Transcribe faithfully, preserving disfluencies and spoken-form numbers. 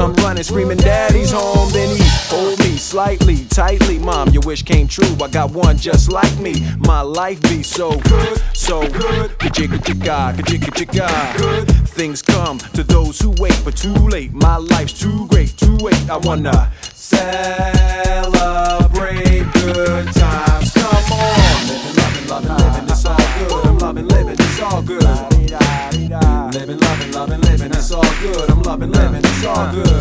I'm running, screaming, daddy's home. Then he hold me slightly, tightly. Mom, your wish came true, I got one just like me. My life be so good, so good. Ka-chicka chicka, ka-chicka chicka. Good things come to those who wait, but too late. My life's too great to wait. I wanna celebrate good times. Come on, living, loving, loving, living, it's all good. I'm loving, living, it's all good. Living, loving, loving, living, it's all good. I'm loving, living, it's all good.